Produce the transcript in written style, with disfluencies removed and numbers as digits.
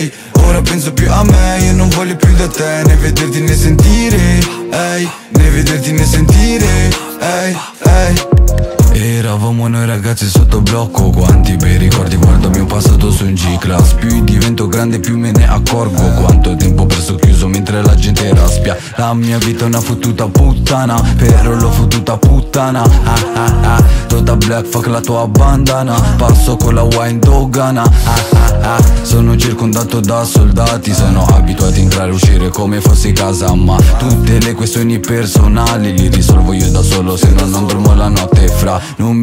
ehi. Ora penso più a me, io non voglio più da te, né vederti né sentire, ehi, né vederti né sentire, ehi, ehi. Eravamo noi ragazzi sotto blocco, quanti bei ricordi guardo mio passato su un G-Class. Più divento grande più me ne accorgo, quanto tempo perso chiuso mentre la gente raspia. La mia vita è una fottuta puttana, però l'ho fottuta puttana, ah ah ah. Tutta black fuck la tua bandana, passo con la wine dogana, ah ah ah. Sono circondato da soldati, sono abituati a entrare e uscire come fossi casa, ma tutte le questioni personali li risolvo io da solo, se no non dormo la notte fra. Non